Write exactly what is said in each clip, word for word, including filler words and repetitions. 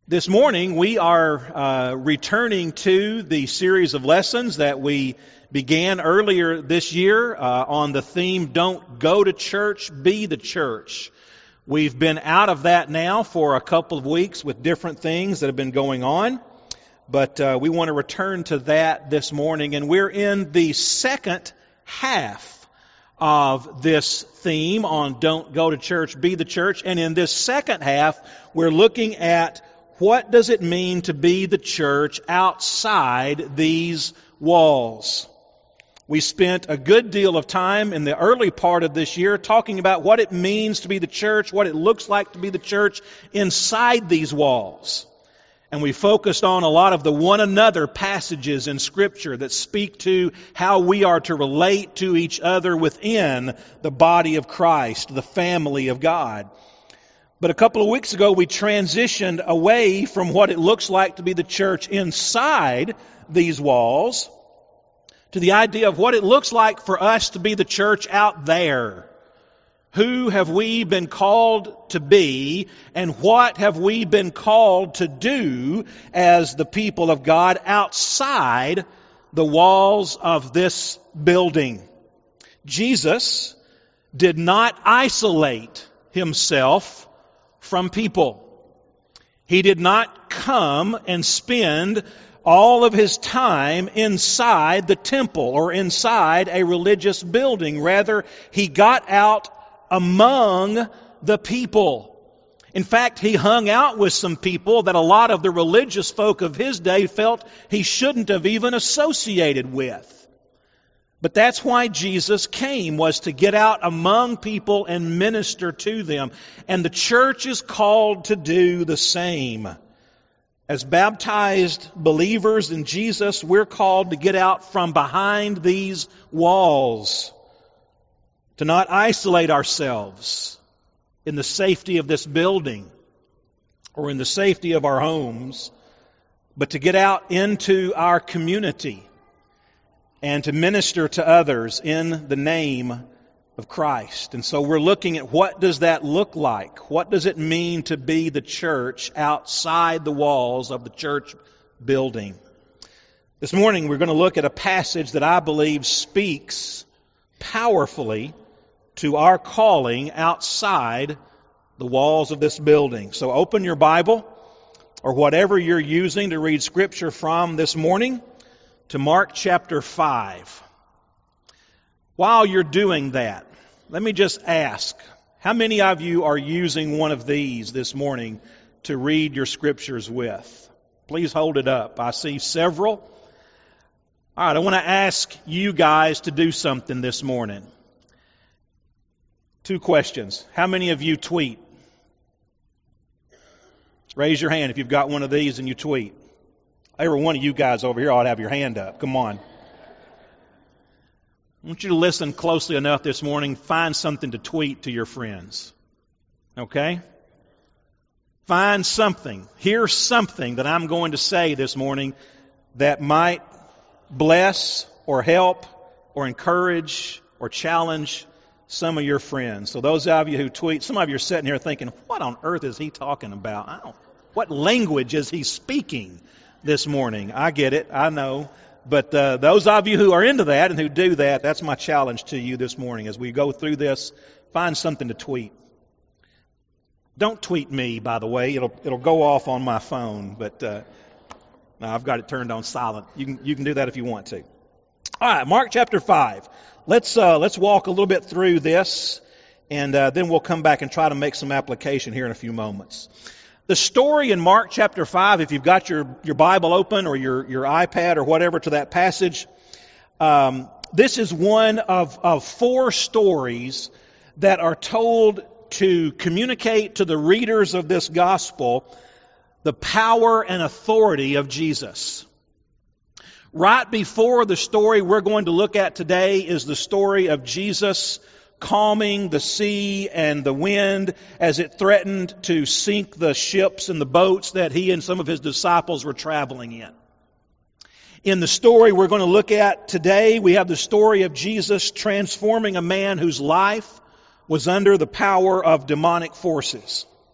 This morning we are uh, returning to the series of lessons that we began earlier this year uh, on the theme, Don't Go to Church, Be the Church. We've been out of that now for a couple of weeks with different things that have been going on, but uh, we want to return to that this morning, and we're in the second half of this theme on Don't Go to Church, Be the Church, and in this second half we're looking at what does it mean to be the church outside these walls? We spent a good deal of time in the early part of this year talking about what it means to be the church, what it looks like to be the church inside these walls. And we focused on a lot of the one another passages in Scripture that speak to how we are to relate to each other within the body of Christ, the family of God. But a couple of weeks ago, we transitioned away from what it looks like to be the church inside these walls to the idea of what it looks like for us to be the church out there. Who have we been called to be, and what have we been called to do as the people of God outside the walls of this building? Jesus did not isolate himself from people. He did not come and spend all of his time inside the temple or inside a religious building. Rather, he got out among the people. In fact, he hung out with some people that a lot of the religious folk of his day felt he shouldn't have even associated with. But that's why Jesus came, was to get out among people and minister to them. And the church is called to do the same. As baptized believers in Jesus, we're called to get out from behind these walls, to not isolate ourselves in the safety of this building or in the safety of our homes, but to get out into our community and to minister to others in the name of Christ. And so we're looking at what does that look like? What does it mean to be the church outside the walls of the church building? This morning we're going to look at a passage that I believe speaks powerfully to our calling outside the walls of this building. So open your Bible or whatever you're using to read Scripture from this morning to Mark chapter five. While you're doing that, let me just ask, how many of you are using one of these this morning to read your Scriptures with? Please hold it up. I see several. All right, I want to ask you guys to do something this morning. Two questions. How many of you tweet? Raise your hand if you've got one of these and you tweet. Every one of you guys over here ought to have your hand up. Come on. I want you to listen closely enough this morning. Find something to tweet to your friends. Okay? Find something. Hear something that I'm going to say this morning that might bless or help or encourage or challenge some of your friends. So those of you who tweet, some of you are sitting here thinking, what on earth is he talking about? I don't, what language is he speaking this morning? I get it. I know. But uh, those of you who are into that and who do that, that's my challenge to you this morning. As we go through this, find something to tweet. Don't tweet me, by the way. It'll it'll go off on my phone. But uh, no, I've got it turned on silent. You can you can do that if you want to. All right, Mark chapter five. Let's uh, let's walk a little bit through this, and uh, then we'll come back and try to make some application here in a few moments. The story in Mark chapter five, if you've got your, your Bible open or your, your iPad or whatever to that passage, um, this is one of, of four stories that are told to communicate to the readers of this gospel the power and authority of Jesus. Right before the story we're going to look at today is the story of Jesus calming the sea and the wind as it threatened to sink the ships and the boats that he and some of his disciples were traveling in. In the story we're going to look at today, we have the story of Jesus transforming a man whose life was under the power of demonic forces.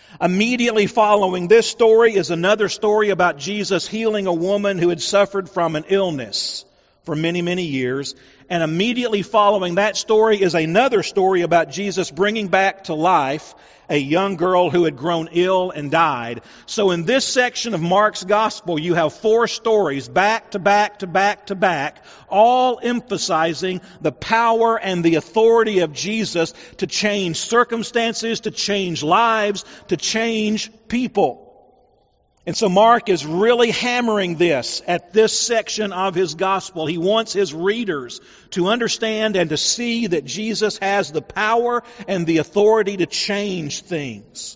Immediately following this story is another story about Jesus healing a woman who had suffered from an illness for many, many years. And immediately following that story is another story about Jesus bringing back to life a young girl who had grown ill and died. So in this section of Mark's Gospel, you have four stories back to back to back to back, all emphasizing the power and the authority of Jesus to change circumstances, to change lives, to change people. And so Mark is really hammering this at this section of his gospel. He wants his readers to understand and to see that Jesus has the power and the authority to change things.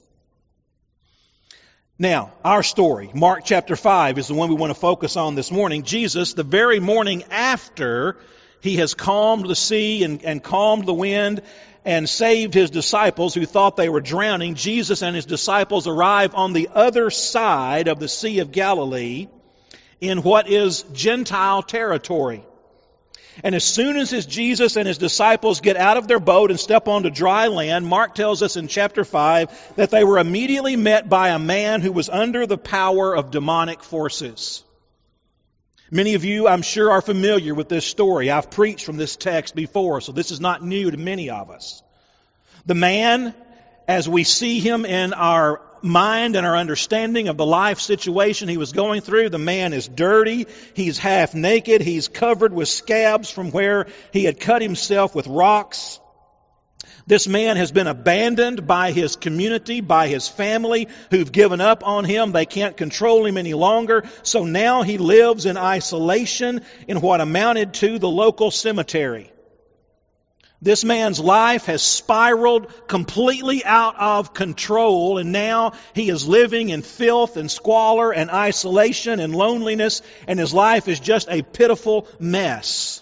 Now, our story, Mark chapter five, is the one we want to focus on this morning. Jesus, the very morning after he has calmed the sea and, and calmed the wind and saved his disciples who thought they were drowning, Jesus and his disciples arrive on the other side of the Sea of Galilee in what is Gentile territory. And as soon as his Jesus and his disciples get out of their boat and step onto dry land, Mark tells us in chapter five that they were immediately met by a man who was under the power of demonic forces. Many of you, I'm sure, are familiar with this story. I've preached from this text before, so this is not new to many of us. The man, as we see him in our mind and our understanding of the life situation he was going through, the man is dirty, he's half naked, he's covered with scabs from where he had cut himself with rocks. This man has been abandoned by his community, by his family, who've given up on him. They can't control him any longer. So now he lives in isolation in what amounted to the local cemetery. This man's life has spiraled completely out of control, and now he is living in filth and squalor and isolation and loneliness, and his life is just a pitiful mess.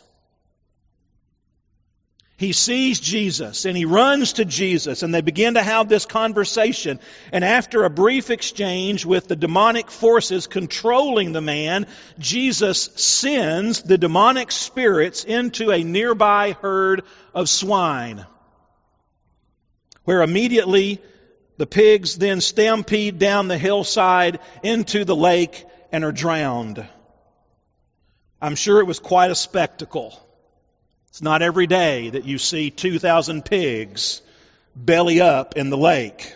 He sees Jesus and he runs to Jesus, and they begin to have this conversation. And after a brief exchange with the demonic forces controlling the man, Jesus sends the demonic spirits into a nearby herd of swine, where immediately the pigs then stampede down the hillside into the lake and are drowned. I'm sure it was quite a spectacle. It's not every day that you see two thousand pigs belly up in the lake.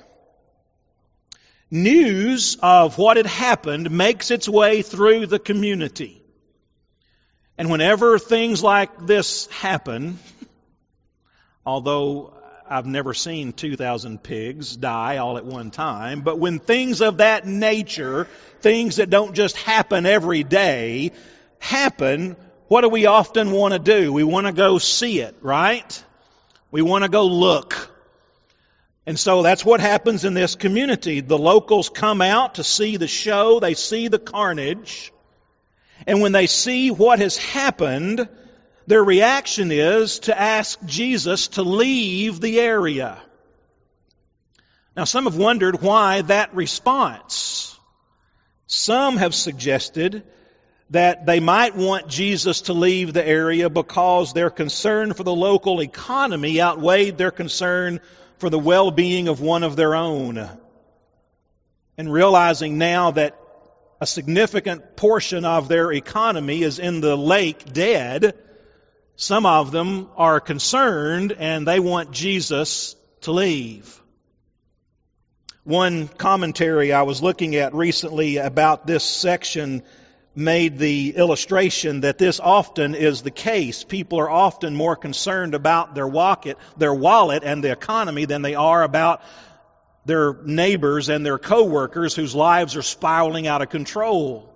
News of what had happened makes its way through the community. And whenever things like this happen, although I've never seen two thousand pigs die all at one time, but when things of that nature, things that don't just happen every day, happen, what do we often want to do? We want to go see it, right? We want to go look. And so that's what happens in this community. The locals come out to see the show. They see the carnage. And when they see what has happened, their reaction is to ask Jesus to leave the area. Now, some have wondered why that response. Some have suggested that they might want Jesus to leave the area because their concern for the local economy outweighed their concern for the well-being of one of their own. And realizing now that a significant portion of their economy is in the lake dead, some of them are concerned and they want Jesus to leave. One commentary I was looking at recently about this section made the illustration that this often is the case. People are often more concerned about their wallet, their wallet and the economy than they are about their neighbors and their co-workers whose lives are spiraling out of control.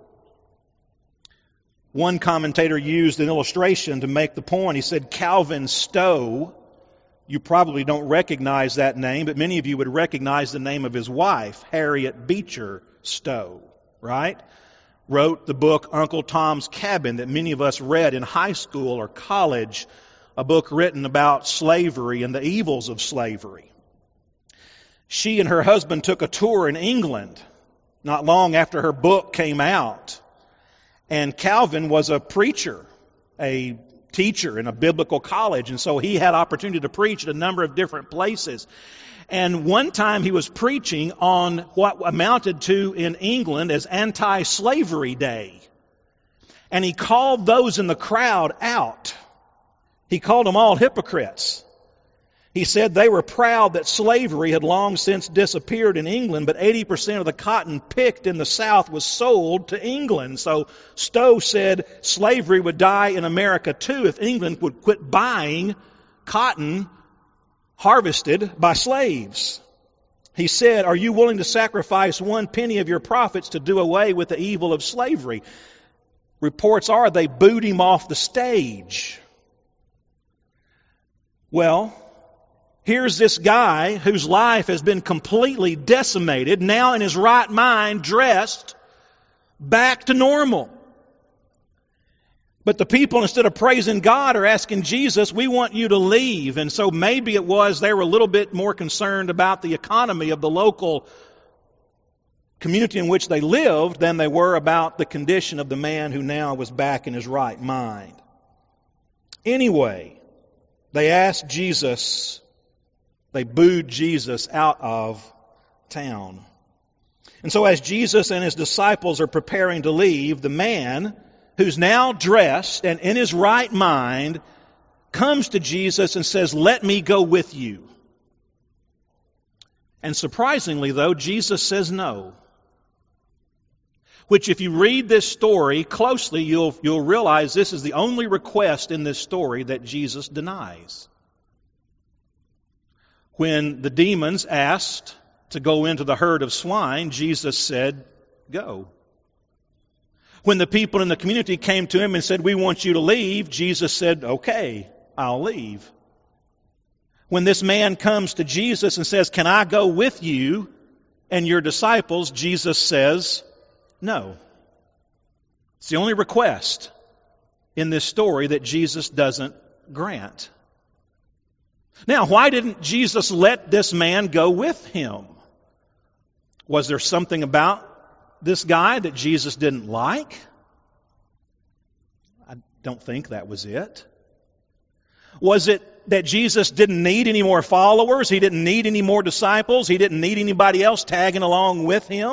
One commentator used an illustration to make the point. He said, Calvin Stowe, you probably don't recognize that name, but many of you would recognize the name of his wife, Harriet Beecher Stowe, right? Wrote the book Uncle Tom's Cabin that many of us read in high school or college, a book written about slavery and the evils of slavery. She and her husband took a tour in England not long after her book came out. And Calvin was a preacher, a teacher in a biblical college, and so he had opportunity to preach at a number of different places. And one time he was preaching on what amounted to in England as Anti-Slavery Day. And he called those in the crowd out. He called them all hypocrites. He said they were proud that slavery had long since disappeared in England, but eighty percent of the cotton picked in the South was sold to England. So Stowe said slavery would die in America too if England would quit buying cotton harvested by slaves. He said, "Are you willing to sacrifice one penny of your profits to do away with the evil of slavery?" Reports are they booed him off the stage. Well, here's this guy whose life has been completely decimated, now in his right mind, dressed back to normal. But the people, instead of praising God, are asking Jesus, "We want you to leave." And so maybe it was they were a little bit more concerned about the economy of the local community in which they lived than they were about the condition of the man who now was back in his right mind. Anyway, they asked Jesus, they booed Jesus out of town. And so as Jesus and his disciples are preparing to leave, the man who's now dressed and in his right mind comes to Jesus and says, "Let me go with you." And surprisingly, though, Jesus says no. Which, if you read this story closely, you'll, you'll realize this is the only request in this story that Jesus denies. When the demons asked to go into the herd of swine, Jesus said, "Go." When the people in the community came to him and said, "We want you to leave," Jesus said, "Okay, I'll leave." When this man comes to Jesus and says, "Can I go with you and your disciples?" Jesus says, "No." It's the only request in this story that Jesus doesn't grant. Now, why didn't Jesus let this man go with him? Was there something about this guy that Jesus didn't like? I don't think that was it. Was it that Jesus didn't need any more followers? He didn't need any more disciples? He didn't need anybody else tagging along with him?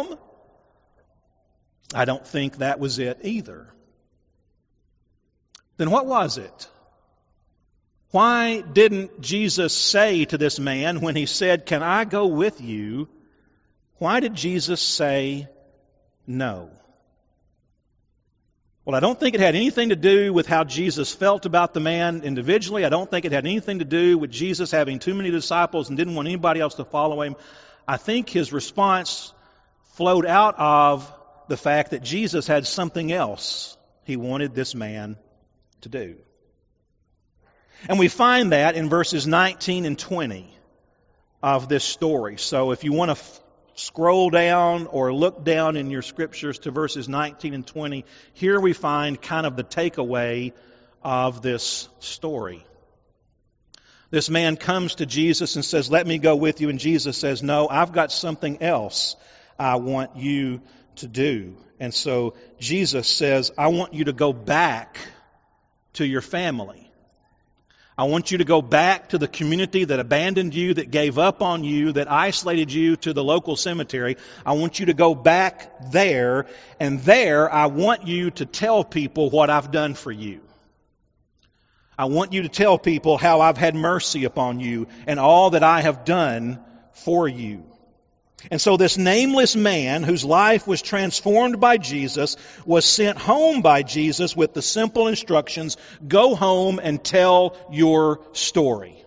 I don't think that was it either. Then what was it? Why didn't Jesus say to this man when he said, "Can I go with you?" Why did Jesus say no? Well, I don't think it had anything to do with how Jesus felt about the man individually. I don't think it had anything to do with Jesus having too many disciples and didn't want anybody else to follow him. I think his response flowed out of the fact that Jesus had something else he wanted this man to do. And we find that in verses nineteen and twenty of this story. So if you want to f- scroll down or look down in your scriptures to verses nineteen and twenty, here we find kind of the takeaway of this story. This man comes to Jesus and says, "Let me go with you." And Jesus says, "No, I've got something else I want you to do." And so Jesus says, "I want you to go back to your family. I want you to go back to the community that abandoned you, that gave up on you, that isolated you to the local cemetery. I want you to go back there, and there I want you to tell people what I've done for you. I want you to tell people how I've had mercy upon you and all that I have done for you." And so this nameless man whose life was transformed by Jesus was sent home by Jesus with the simple instructions, "Go home and tell your story.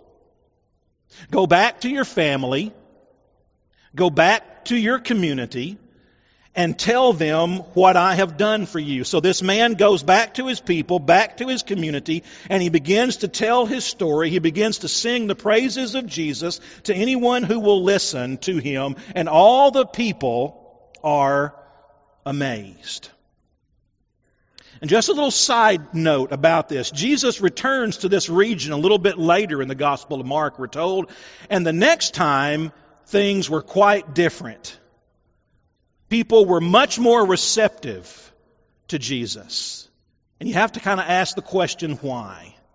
Go back to your family, go back to your community, and tell them what I have done for you." So this man goes back to his people, back to his community, and he begins to tell his story. He begins to sing the praises of Jesus to anyone who will listen to him, and all the people are amazed. And just a little side note about this. Jesus returns to this region a little bit later in the Gospel of Mark, we're told, and the next time things were quite different. People were much more receptive to Jesus. And you have to kind of ask the question, why?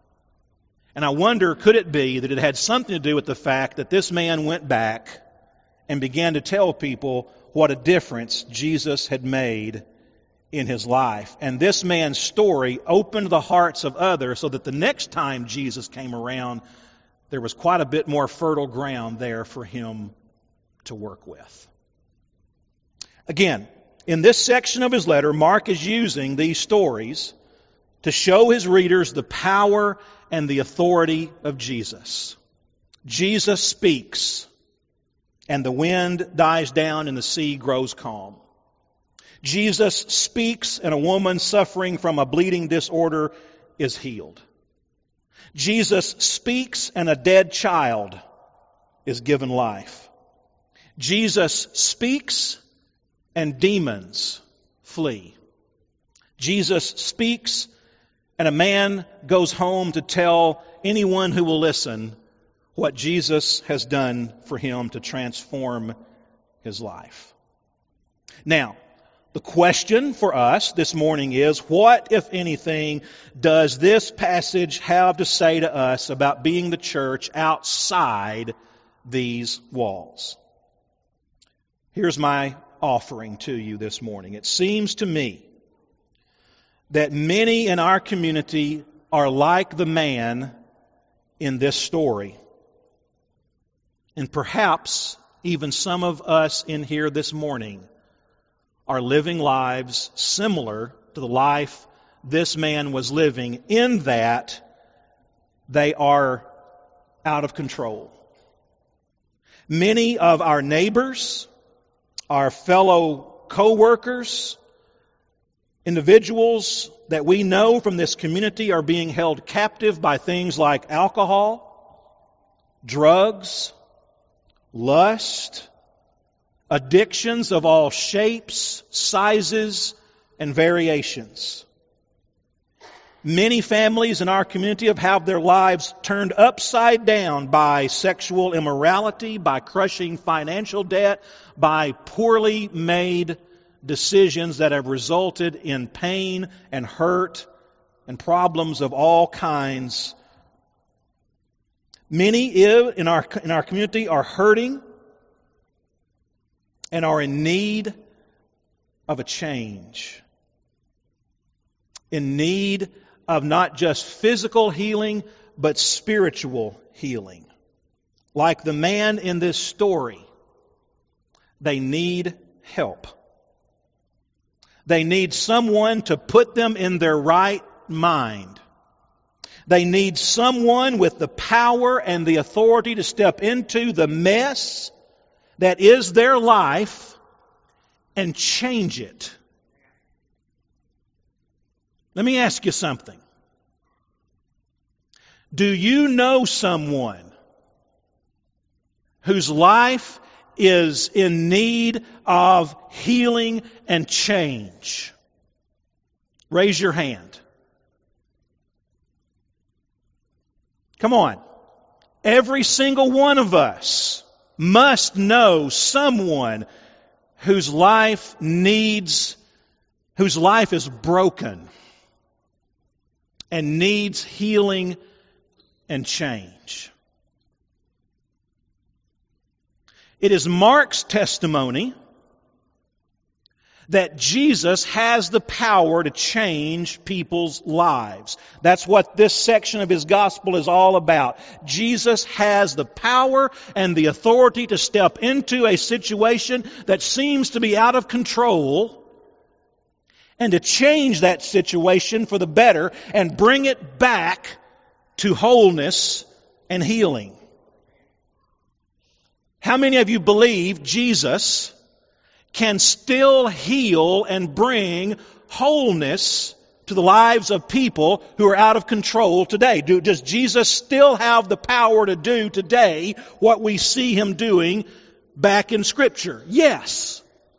And I wonder, could it be that it had something to do with the fact that this man went back and began to tell people what a difference Jesus had made in his life. And this man's story opened the hearts of others so that the next time Jesus came around, there was quite a bit more fertile ground there for him to work with. Again, in this section of his letter, Mark is using these stories to show his readers the power and the authority of Jesus. Jesus speaks, and the wind dies down and the sea grows calm. Jesus speaks, and a woman suffering from a bleeding disorder is healed. Jesus speaks, and a dead child is given life. Jesus speaks, and demons flee. Jesus speaks, and a man goes home to tell anyone who will listen what Jesus has done for him to transform his life. Now, the question for us this morning is, what, if anything, does this passage have to say to us about being the church outside these walls? Here's my offering to you this morning. It seems to me that many in our community are like the man in this story. And perhaps even some of us in here this morning are living lives similar to the life this man was living, in that they are out of control. Many of our neighbors, our fellow co-workers, individuals that we know from this community are being held captive by things like alcohol, drugs, lust, addictions of all shapes, sizes, and variations. Many families in our community have had their lives turned upside down by sexual immorality, by crushing financial debt, by poorly made decisions that have resulted in pain and hurt and problems of all kinds. Many in our, in our community are hurting and are in need of a change. In need of not just physical healing, but spiritual healing. Like the man in this story, they need help. They need someone to put them in their right mind. They need someone with the power and the authority to step into the mess that is their life and change it. Let me ask you something. Do you know someone whose life is in need of healing and change? Raise your hand. Come on. Every single one of us must know someone whose life needs, whose life is broken and needs healing and change. It is Mark's testimony that Jesus has the power to change people's lives. That's what this section of his gospel is all about. Jesus has the power and the authority to step into a situation that seems to be out of control and to change that situation for the better and bring it back to wholeness and healing. How many of you believe Jesus can still heal and bring wholeness to the lives of people who are out of control today? Do, does Jesus still have the power to do today what we see Him doing back in Scripture? Yes.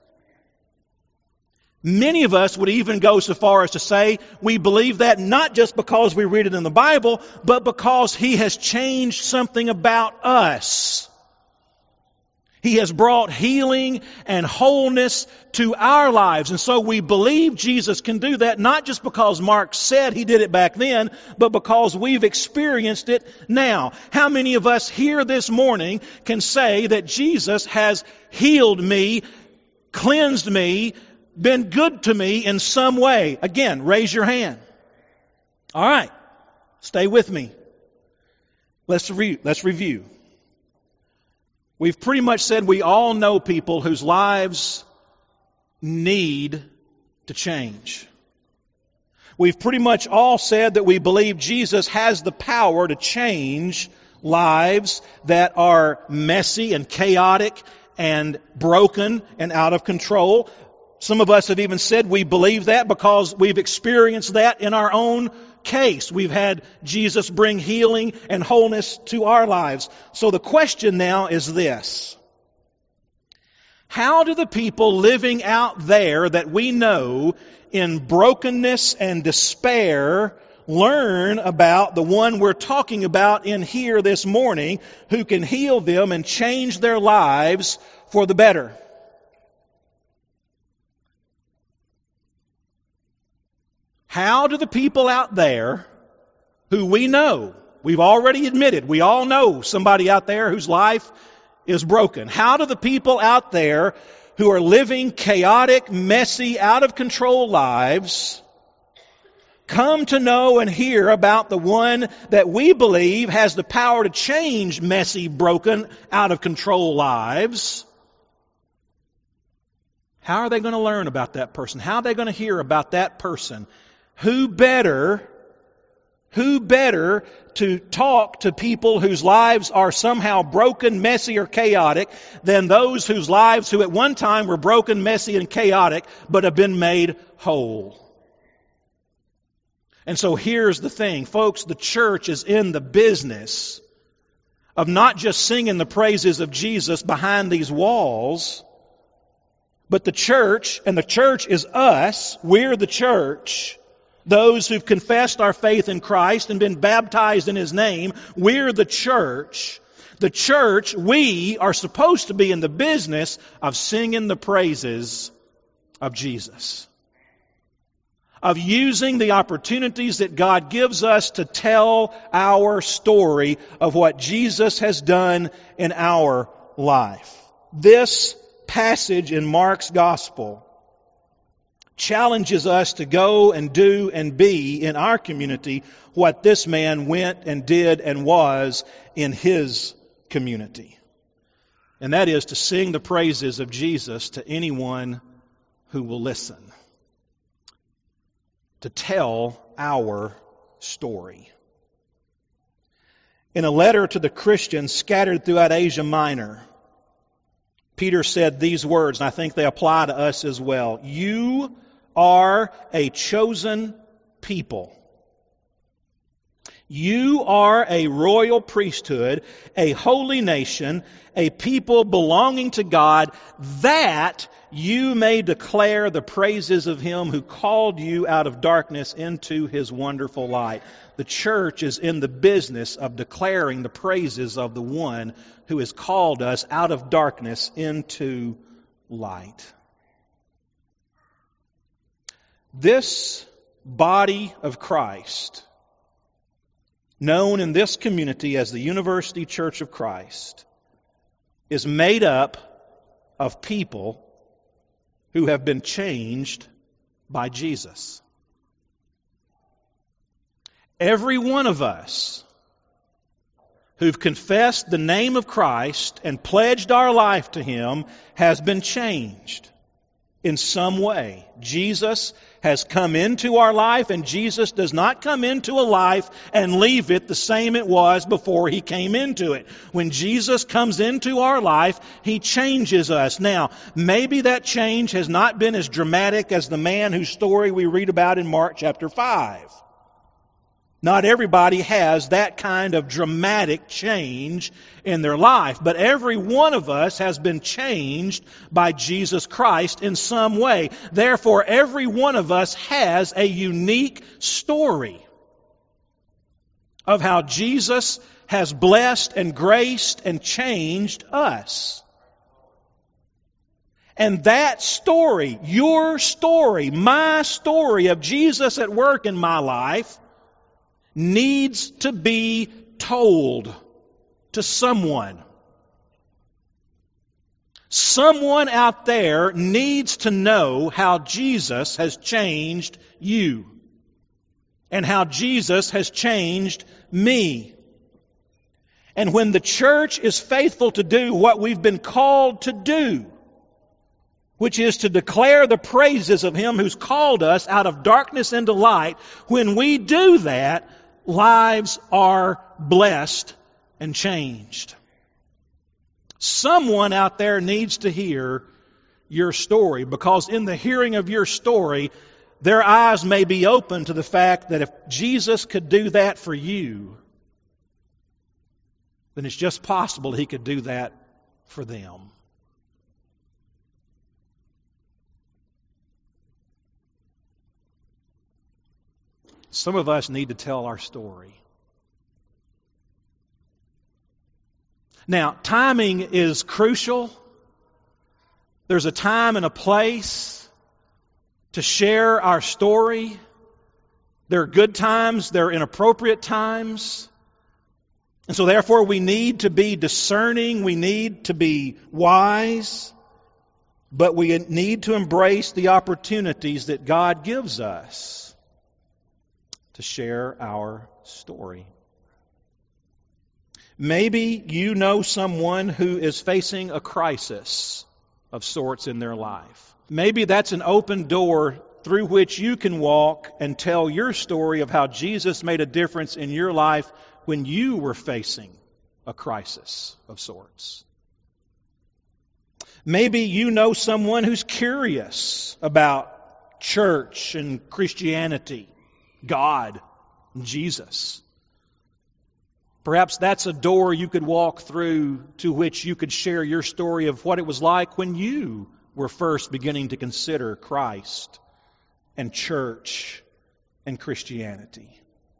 Many of us would even go so far as to say we believe that not just because we read it in the Bible, but because He has changed something about us. He has brought healing and wholeness to our lives. And so we believe Jesus can do that, not just because Mark said He did it back then, but because we've experienced it now. How many of us here this morning can say that Jesus has healed me, cleansed me, been good to me in some way? Again, raise your hand. All right. Stay with me. Let's re- let's review. We've pretty much said we all know people whose lives need to change. We've pretty much all said that we believe Jesus has the power to change lives that are messy and chaotic and broken and out of control. Some of us have even said we believe that because we've experienced that in our own case. We've had Jesus bring healing and wholeness to our lives. So the question now is this: how do the people living out there that we know in brokenness and despair learn about the one we're talking about in here this morning, who can heal them and change their lives for the better? How do the people out there who we know, we've already admitted, we all know somebody out there whose life is broken. How do the people out there who are living chaotic, messy, out of control lives come to know and hear about the one that we believe has the power to change messy, broken, out of control lives? How are they going to learn about that person? How are they going to hear about that person? Who better, who better to talk to people whose lives are somehow broken, messy, or chaotic than those whose lives who at one time were broken, messy, and chaotic, but have been made whole? And so here's the thing, folks, the church is in the business of not just singing the praises of Jesus behind these walls, but the church, and the church is us, we're the church, those who've confessed our faith in Christ and been baptized in His name, we're the church. The church, we are supposed to be in the business of singing the praises of Jesus, of using the opportunities that God gives us to tell our story of what Jesus has done in our life. This passage in Mark's Gospel challenges us to go and do and be in our community what this man went and did and was in his community. And that is to sing the praises of Jesus to anyone who will listen. To tell our story. In a letter to the Christians scattered throughout Asia Minor, Peter said these words, and I think they apply to us as well. You are a chosen people. You are a royal priesthood, a holy nation, a people belonging to God, that you may declare the praises of Him who called you out of darkness into His wonderful light. The church is in the business of declaring the praises of the one who has called us out of darkness into light. This body of Christ, known in this community as the University Church of Christ, is made up of people who have been changed by Jesus. Every one of us who've confessed the name of Christ and pledged our life to Him has been changed in some way. Jesus has come into our life, and Jesus does not come into a life and leave it the same it was before He came into it. When Jesus comes into our life, He changes us. Now, maybe that change has not been as dramatic as the man whose story we read about in Mark chapter five. Not everybody has that kind of dramatic change in their life, but every one of us has been changed by Jesus Christ in some way. Therefore, every one of us has a unique story of how Jesus has blessed and graced and changed us. And that story, your story, my story of Jesus at work in my life, needs to be told to someone. Someone out there needs to know how Jesus has changed you and how Jesus has changed me. And when the church is faithful to do what we've been called to do, which is to declare the praises of Him who's called us out of darkness into light, when we do that, lives are blessed and changed. Someone out there needs to hear your story, because in the hearing of your story, their eyes may be open to the fact that if Jesus could do that for you, then it's just possible He could do that for them. Some of us need to tell our story. Now, timing is crucial. There's a time and a place to share our story. There are good times, there are inappropriate times. And so therefore we need to be discerning, we need to be wise, but we need to embrace the opportunities that God gives us to share our story. Maybe you know someone who is facing a crisis of sorts in their life. Maybe that's an open door through which you can walk and tell your story of how Jesus made a difference in your life when you were facing a crisis of sorts. Maybe you know someone who's curious about church and Christianity, God, and Jesus. Perhaps that's a door you could walk through to which you could share your story of what it was like when you were first beginning to consider Christ and church and Christianity.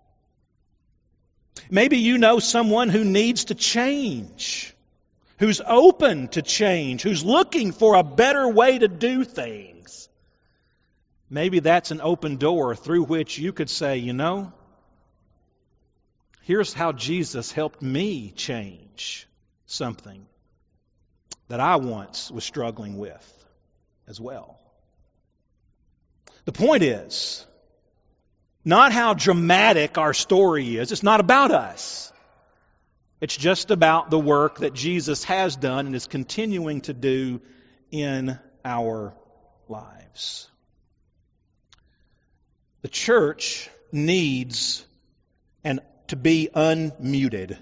Maybe you know someone who needs to change, who's open to change, who's looking for a better way to do things. Maybe that's an open door through which you could say, you know, here's how Jesus helped me change something that I once was struggling with as well. The point is not how dramatic our story is. It's not about us. It's just about the work that Jesus has done and is continuing to do in our lives. The church needs and to be unmuted.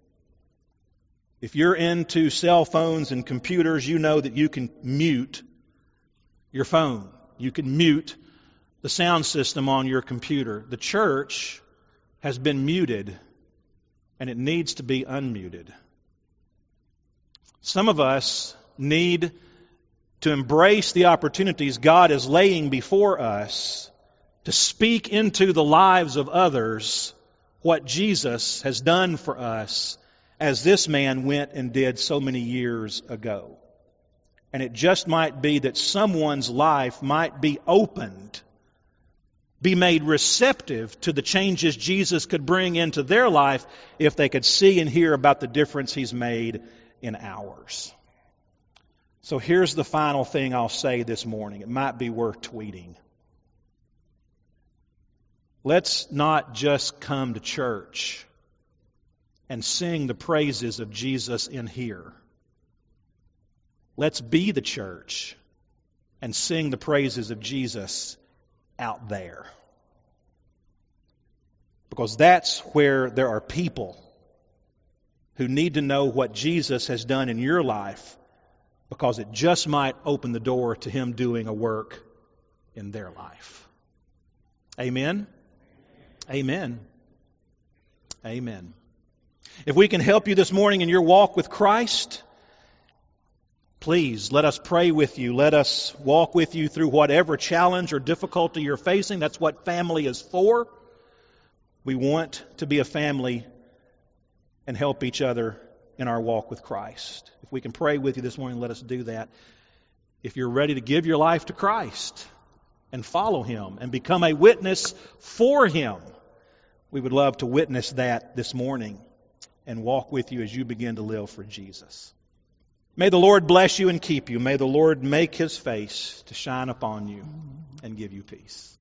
If you're into cell phones and computers, you know that you can mute your phone. You can mute the sound system on your computer. The church has been muted, and it needs to be unmuted. Some of us need to embrace the opportunities God is laying before us to speak into the lives of others what Jesus has done for us, as this man went and did so many years ago. And it just might be that someone's life might be opened, be made receptive to the changes Jesus could bring into their life if they could see and hear about the difference He's made in ours. So here's the final thing I'll say this morning. It might be worth tweeting. Let's not just come to church and sing the praises of Jesus in here. Let's be the church and sing the praises of Jesus out there. Because that's where there are people who need to know what Jesus has done in your life, because it just might open the door to Him doing a work in their life. Amen? Amen. Amen. If we can help you this morning in your walk with Christ, please let us pray with you. Let us walk with you through whatever challenge or difficulty you're facing. That's what family is for. We want to be a family and help each other in our walk with Christ. If we can pray with you this morning, let us do that. if you're ready to give your life to Christ and follow Him and become a witness for Him, we would love to witness that this morning and walk with you as you begin to live for Jesus. May the Lord bless you and keep you. May the Lord make His face to shine upon you and give you peace.